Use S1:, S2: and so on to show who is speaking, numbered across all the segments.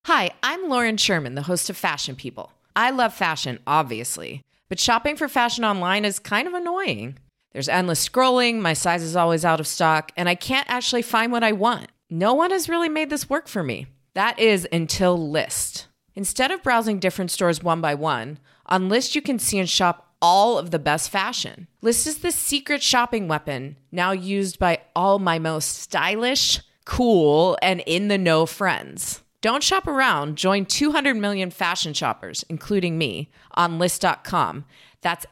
S1: Hi, I'm Lauren Sherman, the host of Fashion People. I love fashion, obviously, but shopping for fashion online is kind of annoying. There's endless scrolling, my size is always out of stock, and I can't actually find what I want. No one has really made this work for me. That is until Lyst. Instead of browsing different stores one by one, on Lyst you can see and shop all of the best fashion. Lyst is the secret shopping weapon, now used by all my most stylish, cool, and in-the-know friends. Don't shop around. Join 200 million fashion shoppers, including me, on Lyst.com. That's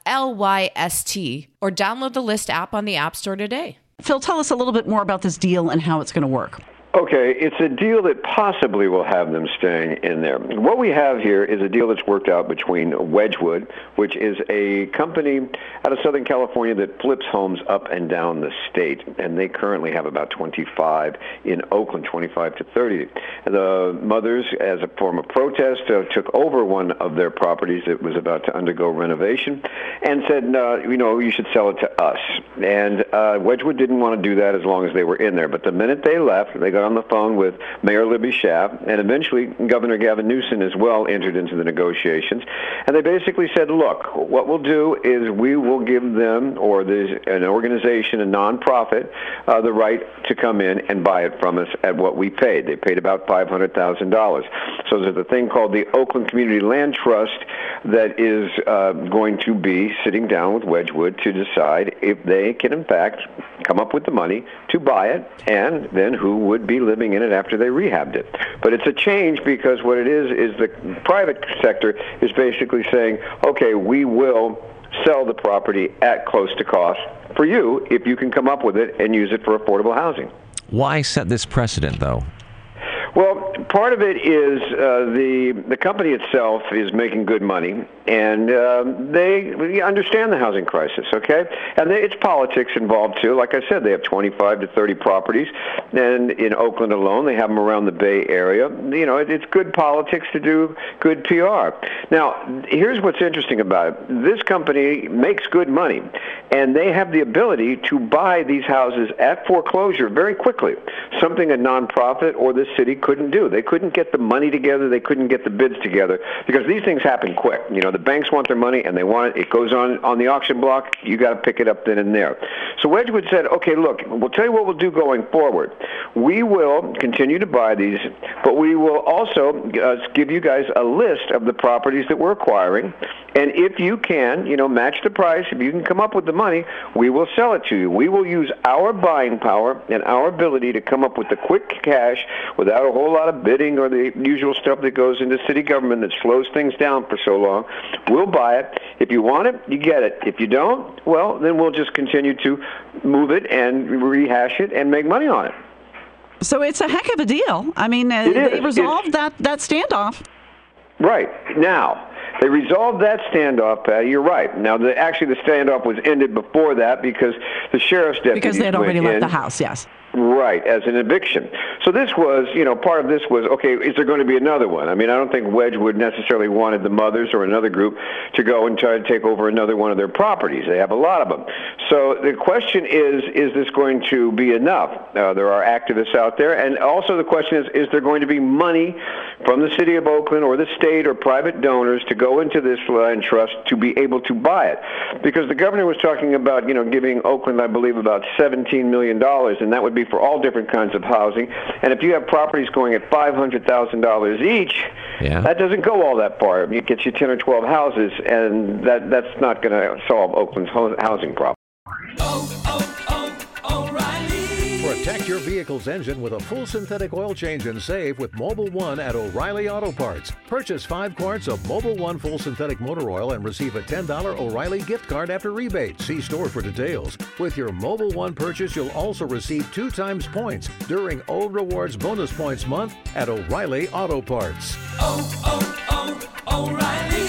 S1: Lyst, or download the Lyst app on the App Store today.
S2: Phil, tell us a little bit more about this deal and how it's going to work.
S3: Okay, it's a deal that possibly will have them staying in there. What we have here is a deal that's worked out between Wedgwood, which is a company out of Southern California that flips homes up and down the state, and they currently have about 25 in Oakland, 25 to 30. The mothers, as a form of protest, took over one of their properties that was about to undergo renovation and said, you should sell it to us. And Wedgwood didn't want to do that as long as they were in there, but the minute they left, they got on the phone with Mayor Libby Schaaf, and eventually Governor Gavin Newsom as well entered into the negotiations. And they basically said, look, what we'll do is we will give them, or there's an organization, a nonprofit, the right to come in and buy it from us at what we paid. They paid about $500,000. So there's a thing called the Oakland Community Land Trust that is going to be sitting down with Wedgwood to decide if they can, in fact, come up with the money to buy it, and then who would be living in it after they rehabbed it. But it's a change because what it is the private sector is basically saying, okay, we will sell the property at close to cost for you if you can come up with it and use it for affordable housing.
S4: Why set this precedent, though?
S3: Well, part of it is the company itself is making good money, and they understand the housing crisis, okay? And it's politics involved, too. Like I said, they have 25 to 30 properties, and in Oakland alone, they have them around the Bay Area. You know, it's good politics to do good PR. Now, here's what's interesting about it. This company makes good money, and they have the ability to buy these houses at foreclosure very quickly, something a nonprofit or the city couldn't do. They couldn't get the money together. They couldn't get the bids together because these things happen quick. You know, the banks want their money and they want it. It goes on the auction block. You got to pick it up then and there. So Wedgwood said, okay, look, we'll tell you what we'll do going forward. We will continue to buy these, but we will also give you guys a list of the properties that we're acquiring. And if you can, match the price, if you can come up with the money, we will sell it to you. We will use our buying power and our ability to come up with the quick cash without a whole lot of bidding or the usual stuff that goes into city government that slows things down for so long. We'll buy it. If you want it, you get it. If you don't, well, then we'll just continue to move it and rehash it and make money on it.
S2: So it's a heck of a deal. I mean, they resolved that standoff.
S3: Right. Now, they resolved that standoff, Patty. You're right. Now, actually, the standoff was ended before that because the sheriff's deputies
S2: because they had already left
S3: in.
S2: the house, yes.
S3: Right, as an eviction. So this was, part of this was, okay, is there going to be another one? I mean, I don't think Wedgwood necessarily wanted the mothers or another group to go and try to take over another one of their properties. They have a lot of them. So the question is this going to be enough? There are activists out there. And also the question is there going to be money from the city of Oakland or the state or private donors to go into this land trust to be able to buy it? Because the governor was talking about, giving Oakland, I believe, about $17 million, and that would be for all different kinds of housing. And if you have properties going at $500,000 each, that doesn't go all that far. It gets you 10 or 12 houses, and that's not going to solve Oakland's housing problem.
S5: Protect your vehicle's engine with a full synthetic oil change and save with Mobil 1 at O'Reilly Auto Parts. Purchase 5 quarts of Mobil 1 full synthetic motor oil and receive a $10 O'Reilly gift card after rebate. See store for details. With your Mobil 1 purchase, you'll also receive 2 times points during O Rewards Bonus Points Month at O'Reilly Auto Parts.
S6: O'Reilly